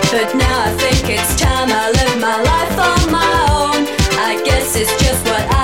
But now I think it's time I live my life on my own. I guess it's just what